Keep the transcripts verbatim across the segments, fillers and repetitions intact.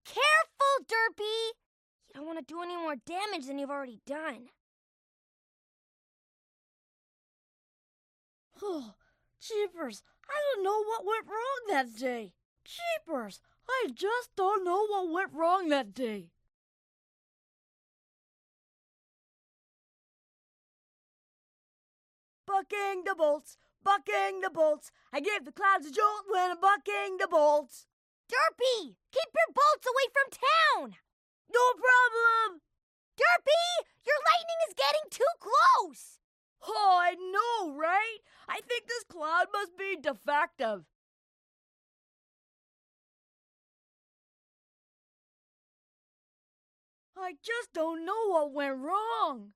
Careful, Derpy! You don't want to do any more damage than you've already done. Oh, jeepers, I don't know what went wrong that day. Jeepers, I just don't know what went wrong that day. Bucking the bolts, bucking the bolts. I gave the clouds a jolt when I'm bucking the bolts. Derpy, keep your bolts away from town! No problem! Derpy, your lightning is getting too close! Oh, I know, right? I think this cloud must be defective. I just don't know what went wrong.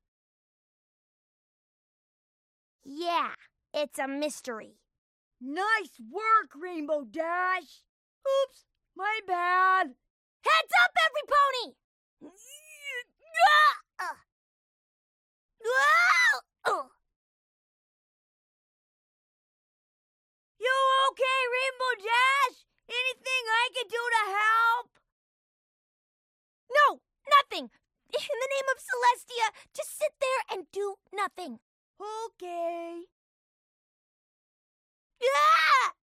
Yeah, it's a mystery. Nice work, Rainbow Dash. Oops, my bad. Heads up, every pony! You okay, Rainbow Dash? Anything I can do to help? No, nothing. In the name of Celestia, just sit there and do nothing. Okay. Ah!